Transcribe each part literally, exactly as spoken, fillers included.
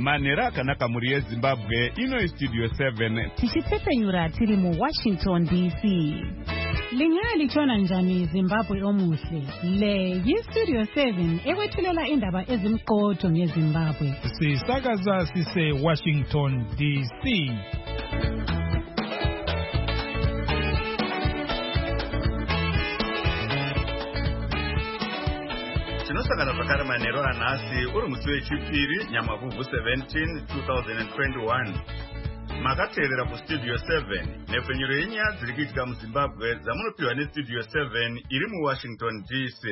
Manera akanaka muri yeZimbabwe ino Studio seven. Tichitsepenyura tiri mu Washington D C. Lingali chona njani Zimbabwe omuhle. Le yi Studio seven ewethulela indaba ezimqotho ngeZimbabwe. Sisakaza sise Washington D C. Tinosangana zvakare manheru anhasi uri musi wechipiri Nyamavhuvhu seventeen twenty twenty-one. Makateerera kuStudio seven nepfenyuro yenyaya dziri kuitika muZimbabwe dzamunopiwa neStudio seven iri muWashington D C.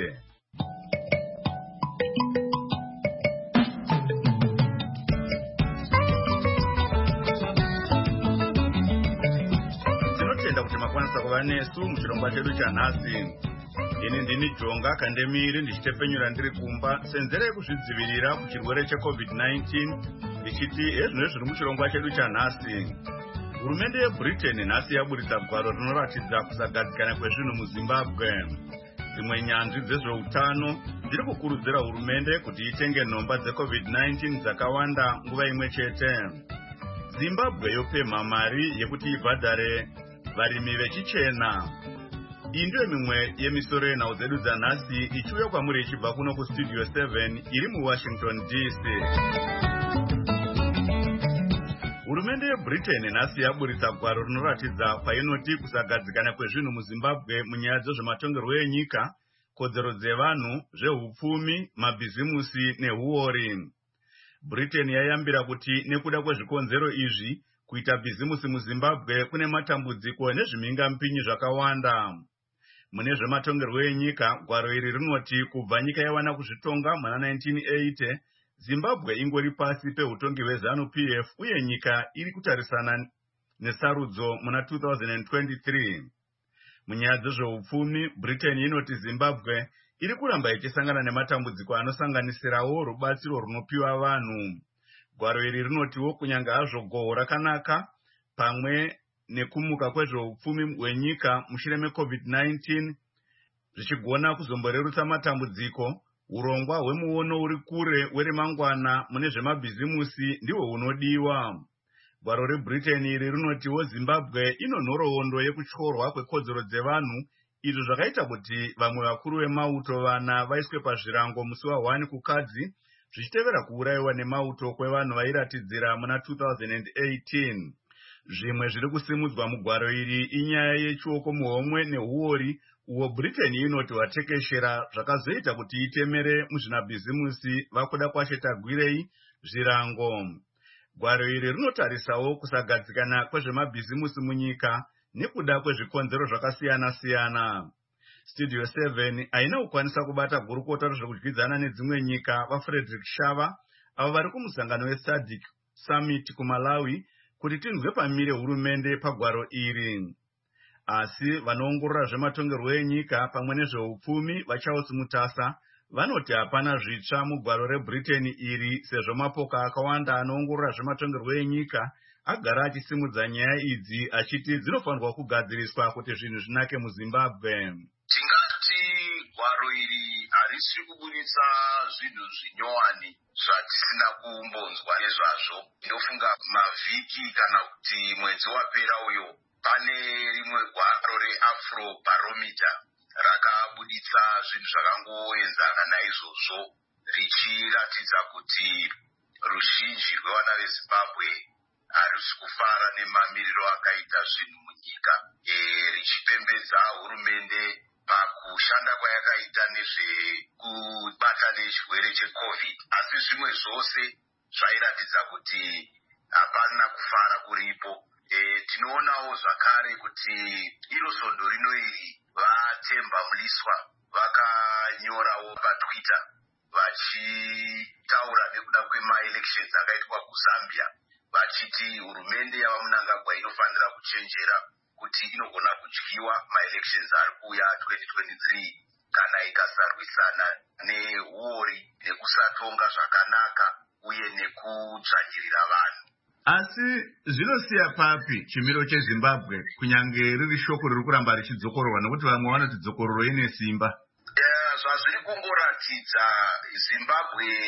Tinotenda kuti makwanisa kuva nesu muchirongwa chedu chanhasi. Ini ndini Jonga Kandemiri ndichitepenyura ndiri kumba senzere yekuzvidzivirira kuchirwere cheCovid nineteen ndichiti ezvino zviri muchirongwa chedu chanhasi. Hurumende yeBritain nhasi yaburitsa gwaro rinoratidza kusagadzikana kwezvinhu muZimbabwe. Dzimwe nyanzvi dzezveutano dziri kukurudzira hurumende kuti itenge nhomba dzeCovid nineteen dzakawanda nguva imwe chete. Zimbabwe yopemha mari yekuti ibhadhare varimi vechichena. Iyi ndiyo mimwe yemisoro yenhau dzedu dzanhasi ichiuya kwamuri ichibva kuno kuStudio seven iri muWashington D C. Hurumende yeBritain nhasi yaburitsa gwaro rinoratidza painoti kusagadzikana kwezvinhu muZimbabwe munyaya dzezvematongerwo enyika, kodzero dzevanhu, zvehupfumi, mabhizimusi nehuori. Britain yayambira kuti nekuda kwezvikonzero izvi kuita bhizimusi muZimbabwe kune matambudziko nezvimingampinyi zvakawanda. Mune zvematongerwo enyika, gwaro iri rinoti kubva nyika yawana kuzvitonga muna nineteen eighty, Zimbabwe ingori pasi peutongi hweZANU P F uye nyika iri kutarisana nesarudzo muna two thousand twenty-three. Munyaya dzezveupfumi, Britain inoti Zimbabwe iri kuramba ichisangana nematambudziko anosanganisirawo rubatsiro runopiwa vanhu. Gwaro iri rinotiwo kunyange hazvo gohwo rakanaka pamwe nekumuka kwezveupfumi hwenyika mushure meCovid nineteen zvichigona kuzomborerutsa matambudziko, urongwa hwemuono uri kure weremangwana mune zvemabhizimusi ndihwo hunodiwa. Gwaro reBritain iri rinotiwo Zimbabwe ino nhoroondo yekutyorwa kwekodzero dzevanhu, izvo zvakaita kuti vamwe vakuru vemauto vana vaiswe pazvirango musi wa1 kukadzi, zvichitevera kuurayiwa nemauto kwevanhu vairatidzira muna two thousand eighteen. Zvimwe zviri kusimudzwa mugwaro iri inyaya yechioko muhomwe nehuori uwo Britain inoti watekeshera zvakazoita kuti itemere muzvinabhizimusi vakuda kwachetagwirei zvirango. Gwaro iri rinotarisawo kusagadzikana kwezvemabhizimusi munyika nekuda kwezvikonzero zvakasiyana-siyana. Studio seven haina kukwanisa kubata gurukota rezvekudyidzana nedzimwe nyika vaFrederick Shava avo vari kumusangano weSADC Summit kuMalawi kuti tinzwe pamire hurumende pagwaro iri. Asi vanoongorora zvematongerwo enyika pamwe nezveupfumi vaCharles Mutasa vanoti hapana zvitsva mugwaro reBritain iri sezvo mapoka akawanda anoongorora zvematongerwo enyika agara achisimudza nyaya idzi achiti dzinofanirwa kugadziriswa kuti zvinhu zvinake muZimbabwe. Tingati gwaro iri harisi kuburitsa zvinhu zvinyowani zvatisina kumbonzwa nezvazvo. Ndinofunga mavhiki kana kuti mwedzi wapera uyo pane rimwe gwaro reAfro Barometer rakabuditsa zvinhu zvakangoenzana naizvozvo richiratidza kuti ruzhinji rwevana veZimbabwe harisi kufara nemamiriro akaita zvinhu munyika, e, richipembedza hurumende pakushanda kwayakaita nezvekubata nechirwere cheCovid. Asi zvimwe zvose zvairatidza kuti hapana kufara kuripo. E, tinoonawo zvakare kuti iro svondo rino iri vaTemba Mliswa vakanyorawo paTwitter vachitaura nekuda kwemaelections akaitwa kuZambia, vachiti hurumende yavaMnangagwa inofanira kuchenjera kuti inogona kudyiwa maelections ari kuuya twenty twenty-three kana ikasarwisana nehuori nekusatonga zvakanaka uye nekudzvanyirira vanhu. Asi zvinosiya papi chimiro cheZimbabwe kunyange riri shoko riri kuramba richidzokororwa nekuti vamwe vanoti dzokororo ine simba? Yeah, zvazviri kungoratidza Zimbabwe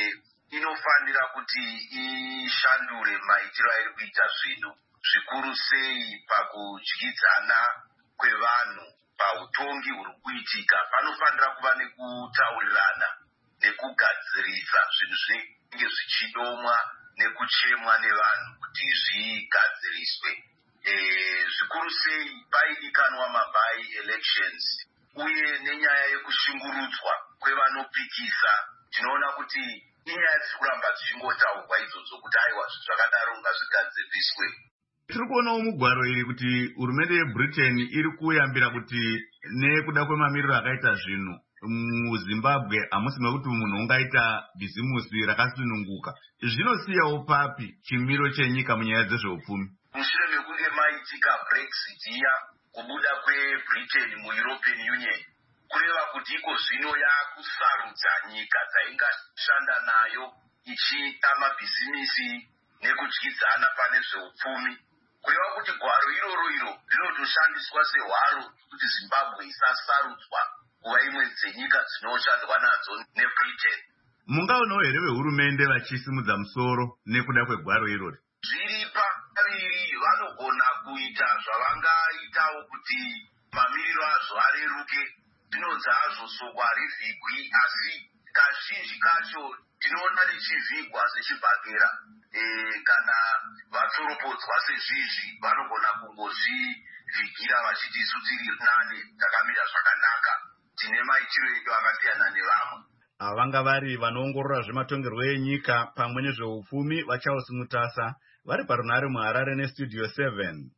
inofanira kuti ishandure maitiro airi kuita zvinhu, zvikuru sei pakudyidzana kwevanhu pautongi huri kuitika. Panofanira kuva nekutaurirana nekugadzirisa zvinhu zvinenge zvichidomwa nekuchemwa nevanhu kuti zvigadziriswe. E, zvikuru sei paidikanwa mabai elections uye nenyaya yekushungurudzwa kwevanopikisa. Tinoona kuti inyaya dziri kuramba dzichingotaurwa idzodzo kuti aiwa zvakadaro ngazvigadziriswe. Tiri kuonawo mugwaro iri kuti hurumende yeBritain iri kuyambira kuti nekuda kwemamiriro akaita zvinhu muZimbabwe hamusi mekuti munhu ungaita bhizimusi rakasununguka. Zvinosiyawo papi chimiro chenyika munyaya dzezveupfumi? Mushure mekunge maitika Brexit iya, kubuda kweBritain muEuropean Union, kureva kuti iko zvino yakusarudza nyika dzaingashanda nayo ichiita mabhizimisi nekudyidzana pane zveupfumi. Kureva kuti gwaro iroro iro rinotoshandiswa sehwaro kuti Zimbabwe isasarudzwa kuva imwe dzenyika dzinoshandwa nadzo neBritain. Mungaonawo here vehurumende vachisimudza musoro nekuda kwegwaro irori? Zviri paviri, vanogona kuita zvavangaitawo kuti mamiriro azvo areruke. Dzinodza hazvo soko harivhigwi, asi kazhinji kacho tinoona richivhigwa sechibhakera. E, kana vatsoropodzwa sezvizvi vanogona kungozvivhigira vachiti isu tiri nane takamira zvakanaka, tine maitiro edu akasiyana nevamwe. Vanga vari vanoongorora zvematongerwo enyika pamwe nezveupfumi vaCharles Mutasa vari parunare muHarare neStudio seven.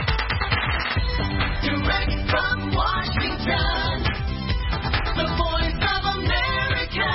Direct from Washington, the voice of America,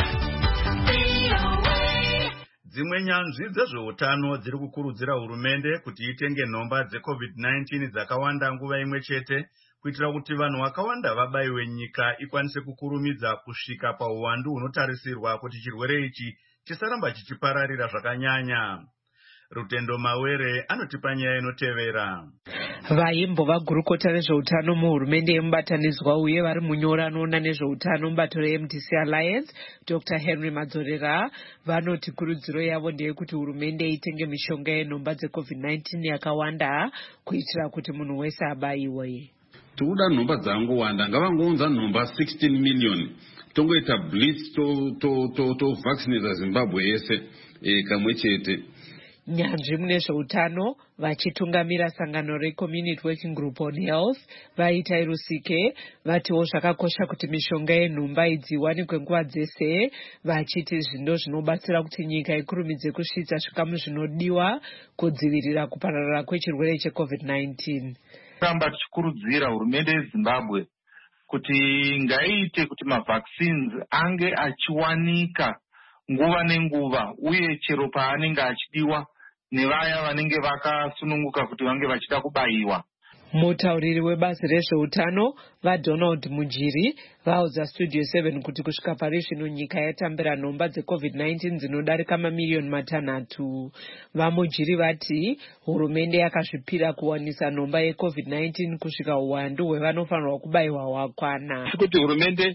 V O A. Dzimwe nyanzvi dzezveutano dziri kukurudzira hurumende kuti itenge nhomba dzeCovid nineteen dzakawanda nguva imwe chete kuitira kuti vanhu vakawanda vabaiwe nyika ikwanise kukurumidza kusvika pauwandu hunotarisirwa kuti chirwere ichi chisaramba chichipararira zvakanyanya. Rutendo Mawere anotipa nyaya inotevera. Vaimbova gurukota rezveutano muhurumende yemubatanidzwa uye vari munyora anoona nezveutano mubato reM D C Alliance, Doctor Henry Madzorera, vanoti kurudziro yavo ndeyekuti hurumende itenge mishonga yenhomba dzeCovid nineteen yakawanda kuitira kuti munhu wese abaiwe. Tikuda nhomba dzangowanda, ngavangounza nhomba sixteen million tongoita blitz to to to to vaccinate Zimbabwe yese e, kamwe chete. Nyanzvi mune zveutano vachitungamira sangano reCommunity Working Group on Health vaita irusike vatiwo zvakakosha kuti mishonga yenhomba idzi iwanikwe nguva dzese, vachiti zvindo zvinobatsira kuti nyika ikurumidze kusvitsa zvikamu zvinodiwa kudzivirira kupararira kwechirwere cheCovid nineteen. Ramba tichikurudzira hurumende yeZimbabwe kuti ngaiite kuti mavaccines ange achiwanika nguva nenguva uye chero paanenge achidiwa nevaya vanenge vakasununguka kuti vange vachida kubaiwa. Mutauriri webazi rezveutano vaDonald Mujiri vaudza Studio seven kuti kusvika pari zvino nyika yatambira nhomba dzeCovid nineteen dzinodarika mamiliyoni matanhatu. VaMujiri vati hurumende yakazvipira kuwanisa nhomba yeCovid nineteen kusvika uwandu hwevanofanirwa kubaiwa hwakwana. Kuti hurumende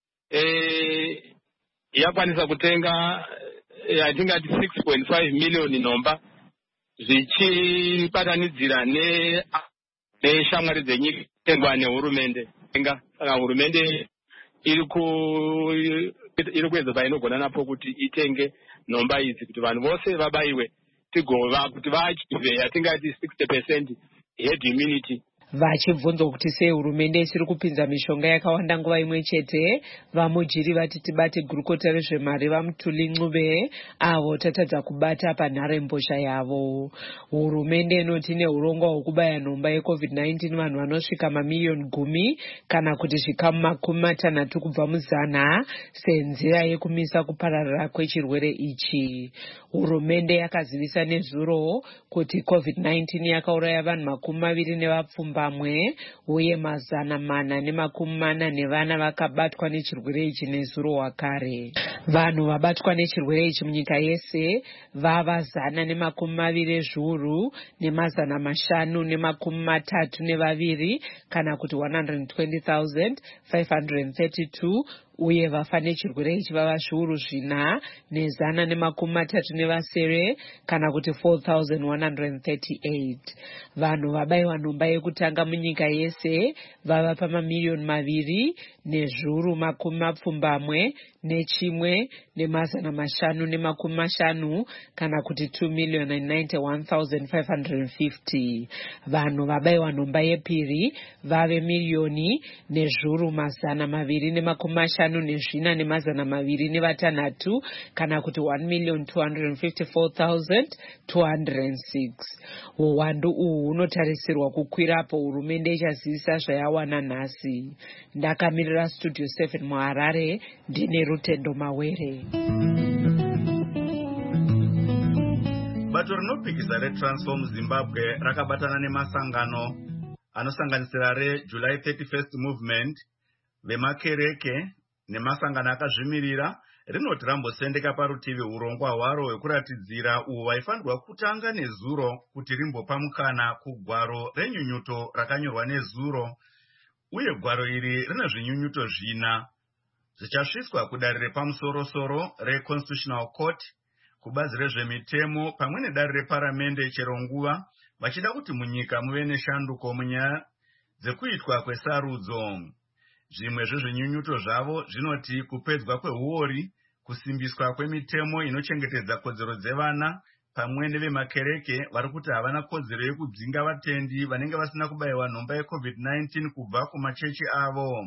eh yakwanisa kutenga yatingati six point five million nhomba zvichibatanidzira ne neshamwari dzenyika tengwa nehurumende. Saka hurumende iri ku iri kuedza painogona napo kuti itenge nhomba idzi kuti vanhu vose vabaiwe tigova kuti vachive yatingati sixty percent herd immunity. Vachibvunzwa kuti sei hurumende isiri kupinza mishonga yakawanda nguva imwe chete, VaMujiri vati tibate gurukota rezvemari vaMutuli Ncube avo tatadza kubata panharembozha yavo. Hurumende inoti neurongwa hwekubaya nhomba yeCovid nineteen vanhu vanosvika mamiliyoni gumi kana kuti zvikamu makumi matanhatu kubva muzana senzira yekumisa kupararira kwechirwere ichi. Hurumende yakazivisa nezuro kuti COVID nineteen yakauraya vanhu makumi maviri nevapfumba vamwe uye mazana mana nemakumi mana nevana vakabatwa nechirwere ichi nezuro wakare. Vanhu vabatwa nechirwere ichi munyika yese vava zana nemakumi maviri zviuru nemazana mashanu nemakumi matatu nevaviri kana kuti one hundred twenty thousand five hundred thirty-two uye vafa nechirwere ichi vava zviuru zvina nezana nemakumi matatu nevasere kana kuti four thousand one hundred thirty-eight. Vanhu vabayiwa nhomba yekutanga munyika yese vava pamamiliyoni maviri nezviuru makumi mapfumbamwe nechimwe nemazana mashanu nemakumi mashanu kana kuti two million and ninety-one thousand five hundred fifty. Vanhu vabayiwa nhomba yepiri vave miliyoni nezviuru mazana maviri nemakumi mashanu nezvina nemazana maviri nevatanhatu kana kuti one million two hundred fifty-four thousand two hundred six. Uwandu uhu hunotarisirwa kukwirapo hurumende ichazivisa zvayawana nhasi. Ndakamirira studio seven muHarare ndine Rutendo Mawere. Bato rinopikisa reTransform Zimbabwe rakabatana nemasangano anosanganisira reJuly thirty-first Movement, vemakereke nemasangano akazvimirira rinoti rambosendeka parutivi urongwa hwaro hwekuratidzira uhu hwaifanirwa kutanga nezuro kuti rimbopa mukana kugwaro renyunyuto rakanyorwa nezuro, uye gwaro iri rine zvinyunyuto zvina zvichasviswa kudare repamusoro-soro reConstitutional Court, kubazi rezvemitemo pamwe nedare reparamende chero nguva vachida kuti munyika muve neshanduko munyaya dzekuitwa kwesarudzo. Zvimwe zvezvinyunyuto zvavo zvinoti kupedzwa kweuori, kusimbiswa kwemitemo inochengetedza kodzero dzevana, pamwe nevemakereke vari kuti havana kodzero yekudzinga vatendi vanenge vasina kubayiwa nhomba yecovid nineteen kubva kumachechi avo.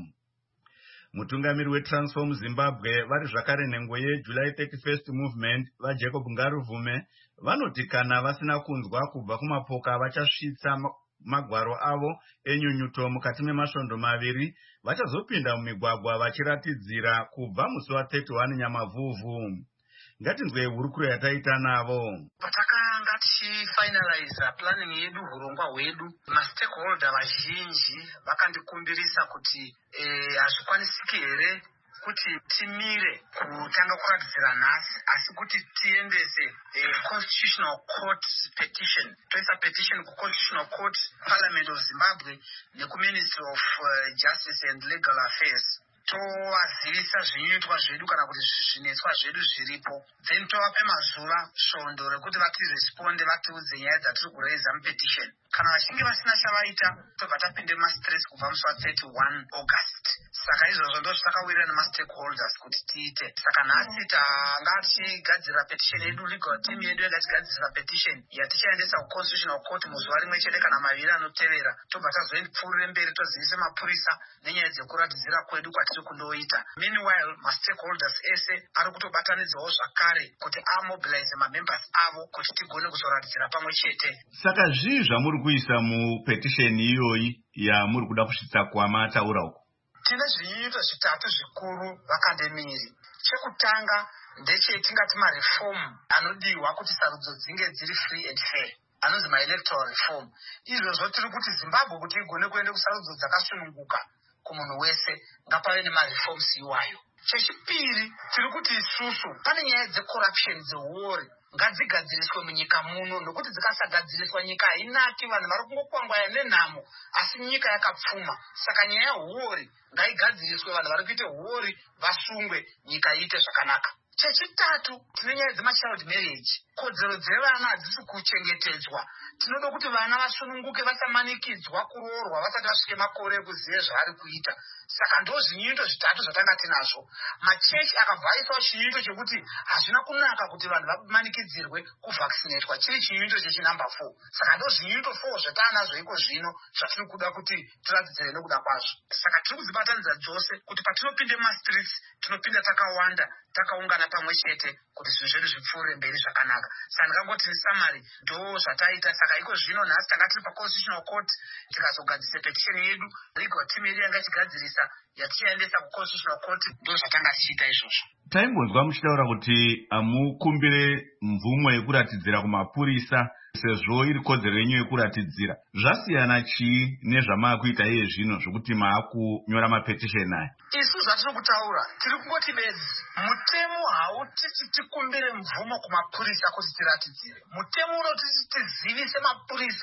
Mutungamiri weTransform Zimbabwe vari zvakare nhengo yeJuly thirty-first Movement vaJacob Ngaruvume vanoti kana vasina kunzwa kubva kumapoka vachasvitsa magwaro avo enyunyuto mukati memasvondo maviri vachazopinda mumigwagwa vachiratidzira kubva musi wa thirty-one Nyamavhuvhu. Ngatinzwe hurukuro yataita navo. Patakanga tichifinaliza planning yedu, hurongwa hwedu, mastakeholder vazhinji vakandikumbirisa kuti hazvikwanisiki here kuti timire kutanga kuratidzira nhasi, asi kuti tiendese Constitutional Court petition, toisa petition kuConstitutional Court, Parliament of Zimbabwe nekuMinistry of Justice and Legal Affairs. Tovazivisa zvinyuitwa zvedu kana kuti zvinetswa zvedu zviripo, then tovape mazuva svondo rekuti vatiresponde vatiudze nyaya dzatiri kureisa mupetition. Kana vachinge vasina chavaita tobva tapinde mumastress kubva musi wa thirty-one August. Saka izvozvo ndo zvatakawirira nemastakeholders kuti tiite. Saka nhasi tanga tichigadzira petition yedu, legal team yedu yakatigadzira petition yatichaendesa kuConstitutional Court muzuva rimwe chete kana maviri anotevera. Tobva tazopfuurire mberi tozivise mapurisa nenyaya dzekuratidzira kwedu kwatiri kundoita. Meanwhile, mastakeholders ese ari kutobatanidzawo zvakare kuti amobilize mamembers avo kuti tigone kuzoratidzira pamwe chete. Saka zvii zvamuri kuisa mupetition iyoyi yamuri kuda kusvitsa kwamataura uko? Tine zvinyunyuto zvitatu zvikuru vakandemiri. Chekutanga ndechetingati mareform anodiwa kuti sarudzo dzinge dziri free and fair, anonzi maelectoral reform. Izvozvo tiri kuti Zimbabwe kuti igone kuenda kusarudzo dzakasununguka kumunhu wese ngapave nemareforms iwayo. Chechipiri tiri kuti isusu pane nyaya dzecorruption dzeuori ngadzigadziriswe munyika muno, nokuti dzikasagadziriswa nyika hainaki, vanhu vari kungokwangwaya nenhamo asi nyika yakapfuma. Saka nyaya yeuori ngaigadziriswe, vanhu vari kuita uori vasungwe, nyika iite zvakanaka. Chechitatu tine nyaya dzemachild marriage, kodzero dzevana hadzisi kuchengetedzwa. Tinoda kuti vana vasununguke, vasamanikidzwa kuroorwa vasati vasvike makore ekuziva zvavari kuita. Saka ndo zvinyunyuto zvitatu zvatanga tinazvo. Machechi akabva aisawo chinyunyuto chekuti hazvina kunaka kuti vanhu vamanikidzirwe kuvhaccinatwa, chiri chinyunyuto chechinumber four. Saka ndo zvinyunyuto four zvatanazvo iko zvino zvatiri kuda kuti tiratidzire nekuda kwazvo. Saka tiri kudzibatanidza dzose kuti patinopinde mumastreets tinopinda takawanda, takaungana pamwe chete kuti zvinhu zvedu zvipfuurire mberi zvakanaka. Saka ndikangoti summary ndo zvataita. Saka iko zvino nhasi tanga tiri paConstitutional Court tikazogadzisa petition yedu, legal team yedu yanga ichigadzirisa yatichaendesa kuConstitutional Court, ndo zvatanga tichiita izvozvo. Taimbonzwa muchitaura kuti amukumbire mvumo yekuratidzira kumapurisa sezvo iri kodzero yenyu yekuratidzira. Zvasiyana chii nezvamaakuita iye zvino zvokuti maakunyora mapetition aya? Isu zvatiri kutaura tiri kungoti bedzi, mutemo hautiti tikumbire mvumo kumapurisa kuti tiratidzire. Mutemo unotiti tizivise mapurisa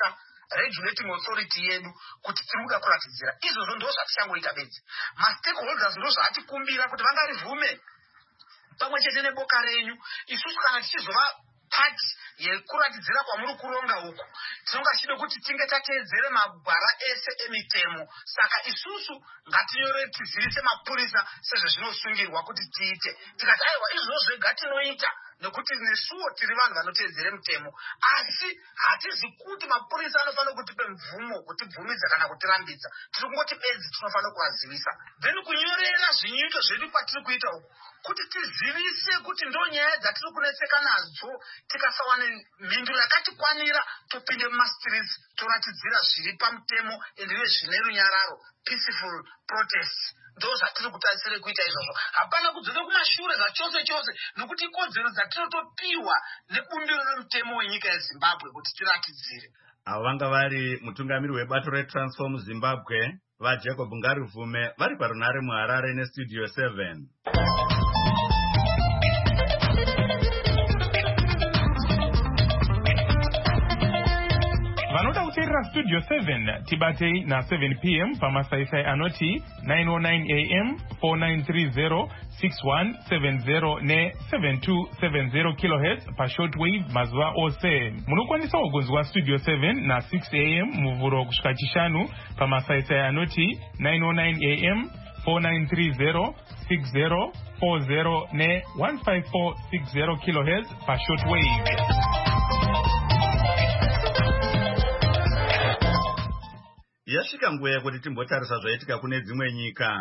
regulating authority yedu kuti tiri kuda kuratidzira. Izvozvo ndo zvatichangoita bedzi. Ma-stakeholders ndo zvatikumbira kuti vangarivume pamwe chete neboka renyu. Isusu kana tichizova part yekuratidzira kwamuri kuronga uku, tinonga chide kuti tinge tateedzere magwara ese emitemo. Saka isusu ngatinyore tizirise mapurisa sezvezvinosungirwa kuti tiite. Tikati aiwa izvozvo zvega tinoita nekuti nesuwo tiri vanhu vanoteedzere mitemo, asi hatizi kuti mapurisa anofanira kutipe mvumo kutibvumidza kana kutirambidza. Tiri kungoti bedzi tinofanira kuvazivisa. Then kunyorera zvinyiito zvedu kwatiri kuita uku kuti tizivise kuti ndo nyaya dzatiri kunetseka nadzo, tikasawana mhinduro yakatikwanira topinde mumastreets toratidzira zviri pamutemo ende zvine runyararo, peaceful protest. Ndo zvatiri kutarisira kuita izvozvo. Hapana kudzoka kumashure zvachose chose nekuti ikodzero dzatinotopiwa nebumbiro remutemo wenyika yeZimbabwe kuti tiratidzire. Avo vanga vari mutungamiri webato reTransform Zimbabwe vaJacob Ngarivume vari parunare muHarare neStudio seven. Vanoda kuteerera Studio seven tibatei na seven p m pamasaisai anoti nine oh nine a m four nine three zero six one seven zero ne seven two seven zero kilohertz pa shortwave mazuva ose. Munokwanisa kugonzwa Studio seven na six a m muvhuro kusvika chishanu pamasaisai anoti nine oh nine a m four nine three zero six zero four zero ne one five four six zero kilohertz pa shortwave. Yasvika nguva yekuti timbotarisa zvaitika kune dzimwe nyika.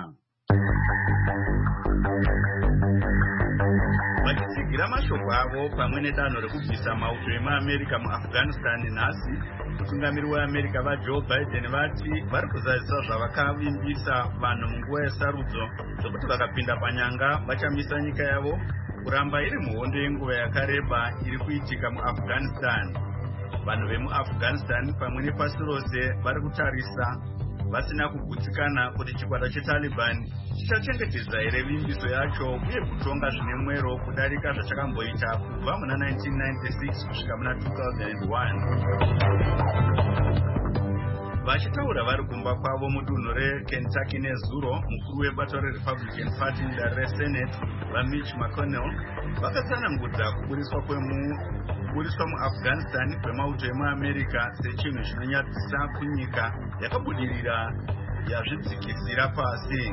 Vachitsigira mashoko avo pamwe nedanho rekubvisa mauto emaAmerika muAfghanistan nhasi, mutungamiri weAmerika vaJoe Biden vati vari kuzadzisa zvavakavimbisa vanhu munguva yesarudzo zvokuti vakapinda panyanga vachamisa nyika yavo kuramba iri muhondo yenguva yakareba iri kuitika muAfghanistan. Vanhu vemuAfghanistan pamwe nepasi rose vari kutarisa vasina kugutsikana kuti chikwata cheTaliban chichachengetedza here vimbiso yacho uye kutonga zvine mwero kudarika zvachakamboita kubva muna nineteen ninety-six kusvika muna two thousand one. Vachitaura vari kumba kwavo mudunhu reKentucky nezuro, mukuru webato reRepublican Party mudare reSenate vaMitch McConnell vakatsanangudza kuburiswa kwemu kuburiswa muAfghanistan kwemauto emuAmerika sechinhu chinonyadzisa kunyika yakabudirira yazvidzikisira pasi.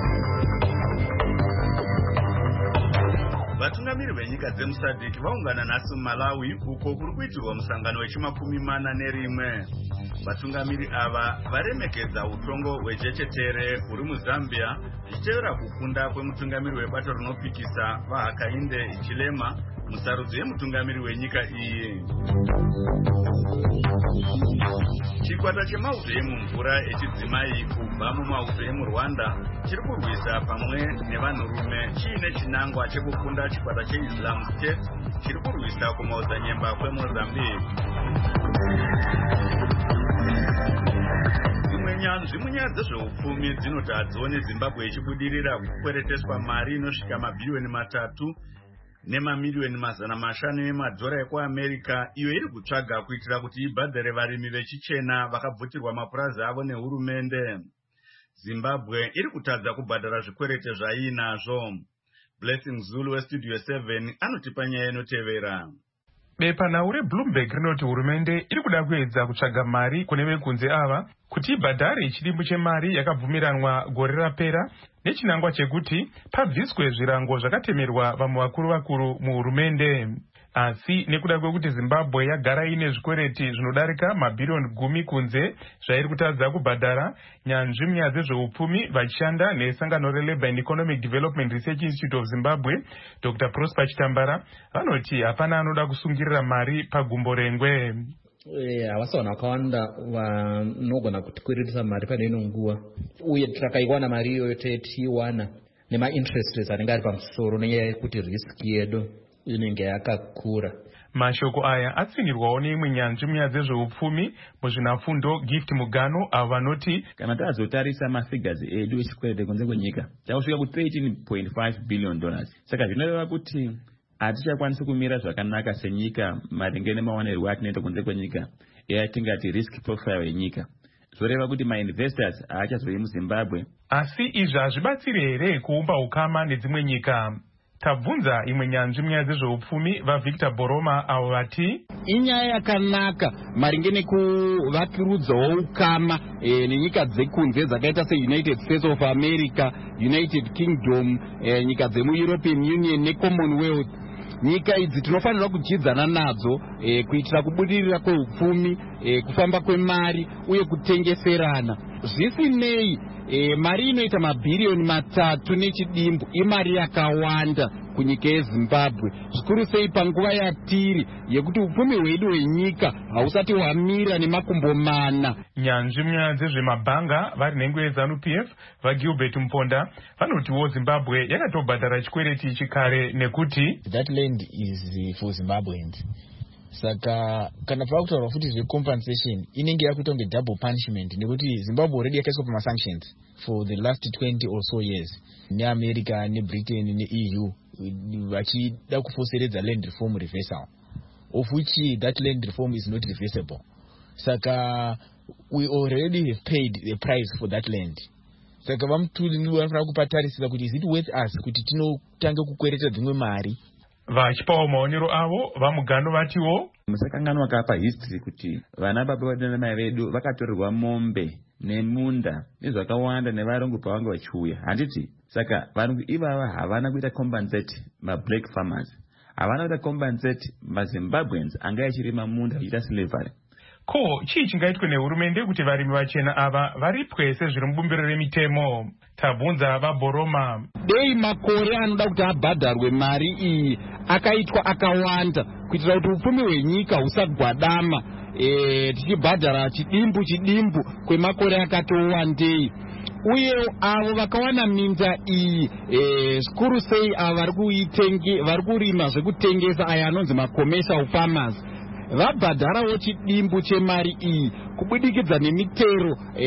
Vatungamiri venyika dzemusadhiki vaungana nhasi muMalawi uko kuri kuitirwa musangano wechimakumi mana nerimwe. Vatungamiri ava varemekedza utongo hwejechetere huri muZambia zvichitevera kukunda kwemutungamiri webato rinopikisa vaHakainde Hichilema musarudzo yemutungamiri wenyika iyi. Chikwata chemauto emumvura echidzimai kubva mumauto emuRwanda chiri kurwisa pamwe nevanhurume chiine chinangwa chekukunda chikwata cheIslam State chiri kurwisa kumaodzanyemba kweMozambique. Dzimwe nyanzvi munyaya dzezveupfumi dzinoti hadzione Zimbabwe ichibudirira kukwereteswa mari inosvika mabhirioni matatu nemamiliyoni mazana mashanu emadhora ekuAmerika iyo iri kutsvaga kuitira kuti ibhadhare varimi vechichena vakabvutirwa mapurazi avo nehurumende. Zimbabwe iri kutadza kubhadhara zvikwerete zvaiinazvo. Blessing Zulu weStudio seven anotipa nyaya inotevera. Bepanhau reBloomberg rinoti hurumende iri kuda kuedza kutsvaga mari kune vekunze ava kuti ibhadhare chidimbu chemari yakabvumiranwa gore rapera nechinangwa chekuti pabviswe zvirango zvakatemerwa vamwe vakuru vakuru muhurumende. Asi nekuda kwekuti Zimbabwe yagara ine zvikwereti zvinodarika mabhirioni gumi kunze zvairi kutadza kubhadhara, nyanzvi munyaya dzezveupfumi vachishanda nesangano reLabour and Economic Development Research Institute of Zimbabwe Doctor Prosper Chitambara vanoti hapana anoda kusungirira mari pagumbo rengwe. Havasi vanhu vakawanda vanogona kutikwiririsa mari pane ino nguva, uye takaiwana mari iyoyo tiiwana nema-interest rates anenge ari pamusoro nenyaya yekuti risk yedu inenge yakakura. Mashoko aya atsinirwawo neimwe nyanzvi munyaya dzezveupfumi muzvinafundo Gift Mugano avo vanoti kana tazotarisa mafigures edu echikwerete kunze kwenyika takusvika ku thirteen point five billion dollars. Saka zvinoreva kuti hatichakwanisi kumira zvakanaka senyika maringe nemaonerwo atinoita kunze kwenyika yatingati risk profile yenyika. Zvoreva kuti mainvestors haachazoi muZimbabwe. Asi izvi hazvibatsiri here kuumba ukama nedzimwe nyika? Tabvunza imwe nyanzvi munyaya dzezveupfumi vaVictor Boroma avo vati inyaya yakanaka maringe nekuvakirudzawo ukama e, nenyika dzekunze dzakaita seUnited States of America, United Kingdom, e, nyika dzemuEuropean Union neCommonwealth. Nyika idzi tinofanirwa kudyidzana nadzo e, kuitira kubudirira kweupfumi, e, kufamba kwemari uye kutengeserana. Zvisinei e, mari inoita mabhiriyoni matatu nechidimbu imari yakawanda kunyika yeZimbabwe, zvikuru sei panguva yatiri yekuti upfumi hwedu hwenyika hausati hwamira nemakumbo mana. Nyanzvi munyaya dzezvemabhanga vari nhengo yeZANU-P F vaGilbert Mponda vanotiwo Zimbabwe yakatobhadhara chikwereti chikare nekuti that land is for Zimbabweans. Saka kana pakutaurwa futi zvecompensation inenge yakuita kunge double punishment nekuti Zimbabwe already yakaiswa pamasanctions for the last twenty or so years neAmerica neBritain neE U vachida kufoseredza land reform reversal, of which that land reform is not reversible. Saka we already have paid the price for that land. Saka vamutuli vanofanira kupatarisira kuti is it worth us kuti tinotange kukwereta dzimwe mari. Vachipawo maonero avo vamugano vatiwo musakanganwa kapa history kuti vana baba vedu namai vedu vakatorerwa mombe nemunda nezvakawanda nevarungu pavanga vachiuya. Handiti saka varungu ivava havana kuita compensate mablack farmers, havana kuita compensate maZimbabweans anga achirima munda achiita slavery. Ko chii chingaitwe nehurumende kuti varimi vachena ava varipwe sezviri mubumbiro remitemo? Tabvunza vaBoroma. Dei makore anoda kuti abhadharwe mari iyi akaitwa akawanda kuitira kuti upfumi hwenyika husagwadama, e, tichibhadhara chidimbu chidimbu kwemakore akatowandei. Uye avo vakawana minda iyi e, zvikuru sei ava vari kuitenge vari kurima zvekutengesa aya anonzi macommercial farmers vabhadharawo chidimbu chemari iyi kubudikidza nemitero e,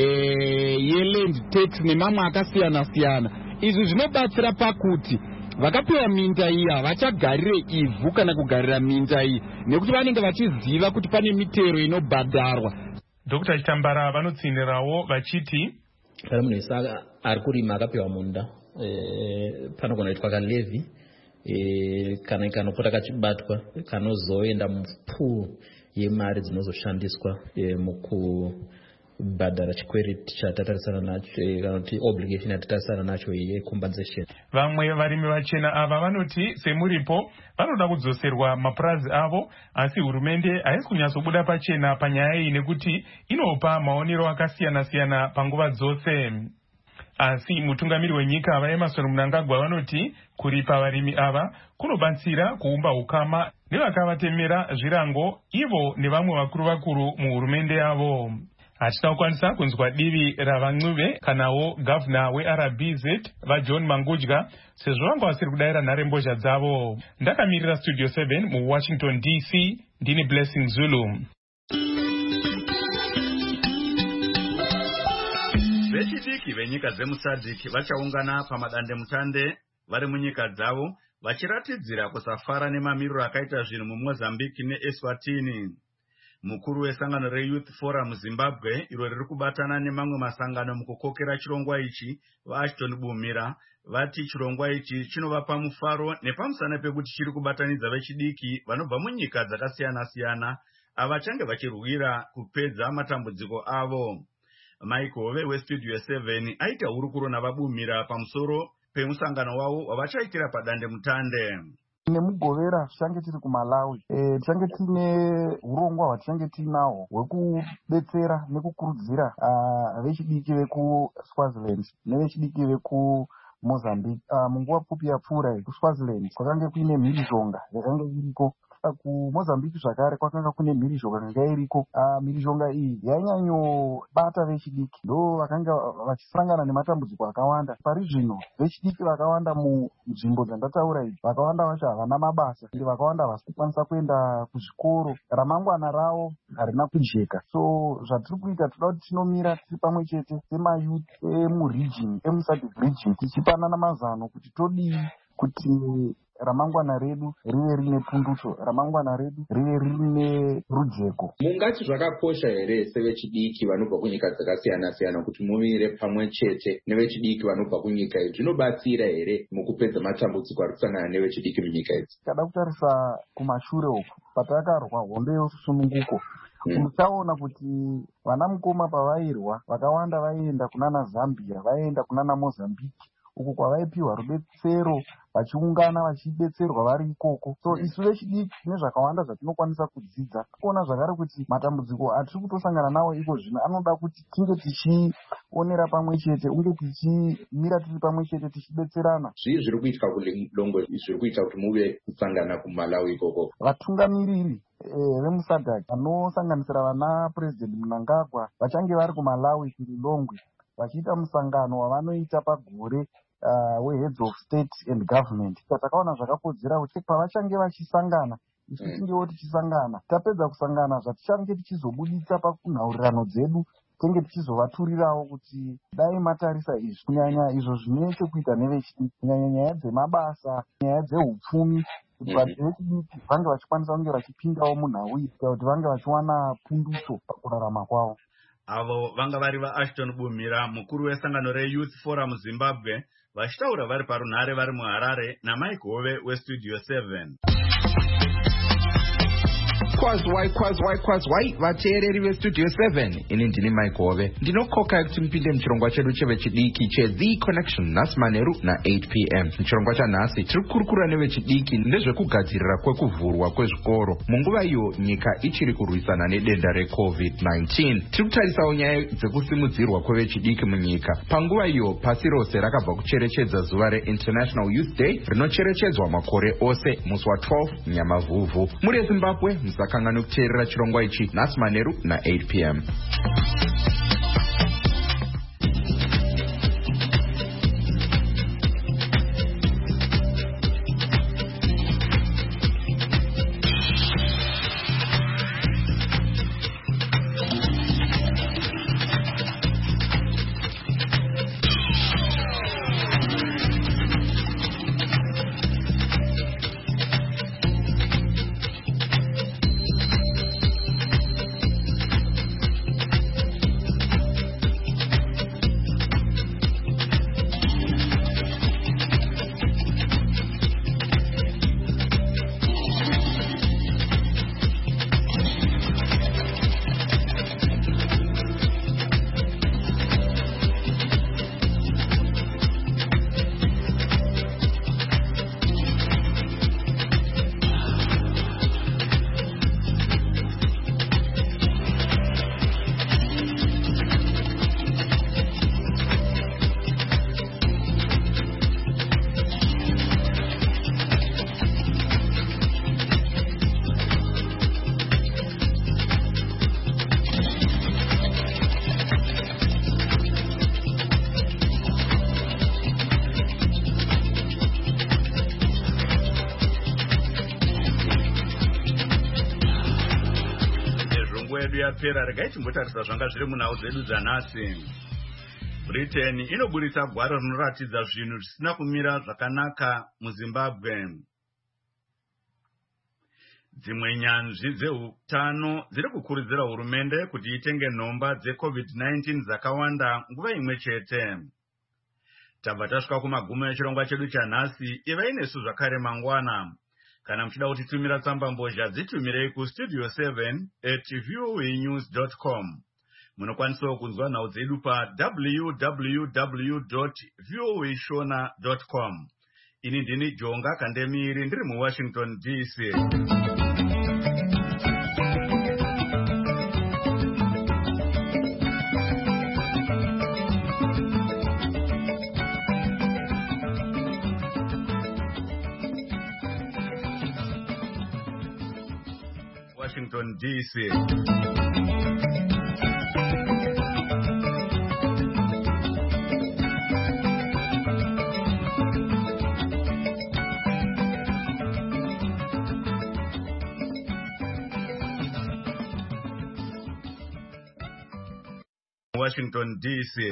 yeland tax nemamwe akasiyana siyana. Izvi zvinobatsira pakuti vakapiwa minda iyi havachagarire ivhu kana kugarira minda iyi nekuti vanenge vachiziva kuti pane mitero inobhadharwa. Dr Chitambara vanotsinirawo vachiti kana munhu wese ari kurima akapiwa munda e, panogona kuitwa kalevi e, kana ikanopota kachibatwa kanozoenda mupool yemari dzinozoshandiswa e, mukubhadhara chikwereti chatatarisana nacho kana kuti obligation yatatarisana nacho yecompensation. Vamwe varimi vachena ava vanoti semuripo vanoda kudzoserwa mapurazi avo, asi hurumende haisi kunyatsobuda pachena panyaya iyi nekuti inopa maonero akasiyana siyana panguva dzose. Asi mutungamiri wenyika vaEmmerson Mnangagwa vanoti kuripa varimi ava kunobatsira kuumba ukama nevakavatemera zvirango ivo nevamwe vakuru vakuru muhurumende yavo. Hatina kukwanisa kunzwa divi ravan'uve kanawo gavhuna weR B Z vaJohn Mangudya sezvo vanga vasiri kudayira nharembozha dzavo. Ndakamirira Studio seven muWashington D C ndini Blessing Zulu. Vechidiki venyika dzemuSADC vachaungana pamadande mutande vari munyika dzavo vachiratidzira kusafara nemamiriro akaita zvinhu muMozambique neEswatini. Mukuru wesangano reYouth Forum Zimbabwe iro riri kubatana nemamwe masangano mukukokera chirongwa ichi vaAshton Bumira vati chirongwa ichi chinovapa mufaro nepamusana pekuti chiri kubatanidza vechidiki vanobva munyika dzakasiyana siyana avachange vachirwira kupedza matambudziko avo. Mike Hove weStudio seven aita hurukuro navabumira pamusoro pemusangano wavo wavachaitira padande mutande. Nemugovera tichange tiri kuMalawi e, tichange tine urongwa hwatichange tiinaho hwekudetsera nekukurudzira vechidiki vekuSwaziland nevechidiki vekuMozambique. Munguva pfupi yapfuura kuSwaziland kwakange kuine mhirizhonga yakanga iriko. KuMozambique zvakare kwakanga kune mhirizhonga yanga iriko. Mhirizhonga iyi yainyanyobata vechidiki, ndo vakanga vachisangana nematambudziko akawanda. Pari zvino vechidiki vakawanda munzvimbo dzandataura idzi vakawanda vacho havana mabasa, vakawanda havasi kukwanisa kuenda kuzvikoro, ramangwana ravo harina kujeka. So zvatiri kuita toda kuti tinomira tiri pamwe chete semayouth emuregion emuSADC region tichipanana mazano kuti todii kuti ramangwana redu rive rine pundutso, ramangwana redu rive rine rujeko. Mungati zvakakosha here sevechidiki vanobva kunyika dzakasiyana siyana kuti muvire pamwe chete nevechidiki vanobva kunyika idzi? Zvinobatsira here mukupedza matambudziko ari kusangana nevechidiki munyika idzi? Kada kutarisa kumashure uku patakarwa hondo yesununguko, uchaona kuti vana mukoma pavairwa vakawanda vaienda kunana Zambia, vaienda kunana Mozambique, uku kwavaipiwa rubetsero vachiungana vachidetserwa vari ikoko. So isu vechidiki tine zvakawanda zvatinokwanisa kudzidza. Kuona zvakare kuti matambudziko atiri kutosangana nawo iko zvino anoda kuti tinge tichionera pamwe chete, unge tichimira tiri pamwe chete tichidetserana. Zvii zviri kuitika kuLilongwe zviri kuita kuti muve kusangana kuMalawi ikoko? Vatungamiriri vemusadhaki vanosanganisira vana President Mnangagwa vachange vari kuMalawi kuLilongwe vachiita musangano wavanoita pagore uh, weheads of state and government. Takaona zvakakodzera kuti pavachange vachisangana isu tingewo tichisangana, tapedza kusangana zvatichange tichizobuditsa pakunhaurirano dzedu tenge tichizovaturirawo kuti dai matarisa izvi, kunyanya izvo zvine chekuita nevechidiki, kunyanya nyaya dzemabasa, nyaya dzehupfumi, kuti vechidiki vange vachikwanisa kunge vachipindawo munhau iyi kuti vange vachiwana pundutso pakurarama kwavo. Avo vanga vari vaAshton Bumhira, mukuru wesangano reYouth Forum Zimbabwe, vachitaura vari parunhare vari muHarare, naMike Hove weStudio seven. Kwazwai kwazwai kwazwai vateereri veStudio seven, ini ndini Mike Hove. Ndinokoka kuti mupinde muchirongwa chedu chevechidiki cheThe Connection nhasi manheru na-eight p m. Muchirongwa chanhasi tiri kukurukura nevechidiki ndezvekugadzirira kwekuvhurwa kwezvikoro munguva iyo nyika ichiri kurwisana nedenda recovid nineteen. Tiri kutarisawo nyaya dzekusimudzirwa kwevechidiki munyika panguva iyo pasi rose rakabva kucherechedza zuva reInternational Youth Day rinocherechedzwa makore ose musi wa12 Nyamavhuvhu. Muri eZimbabwe musakangani kuteerera chirongwa ichi nhasi manheru na-eight p m. yapera regai timbotarisa zvanga zviri munhau dzedu dzanhasi. Britain inoburitsa gwaro rinoratidza zvinhu zvisina kumira zvakanaka muZimbabwe. Dzimwe nyanzvi dzeutano dziri kukurudzira hurumende kuti itenge nhomba dzecovid nineteen dzakawanda nguva imwe chete. Tabva tasvika kumagumo echirongwa chedu chanhasi, ivai nesu zvakare mangwana. Kana muchida kutitumira tsamba mbozha dzitumirei kustudio seven at voanews dot com. Munokwanisawo kunzwa nhau dzedu pa w w w dot voashona dot com. Ini ndini Jonga Kandemiri ndiri muWashington D C. Washington D C. Washington D C.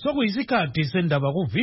sokuyisikhathi sendaba ku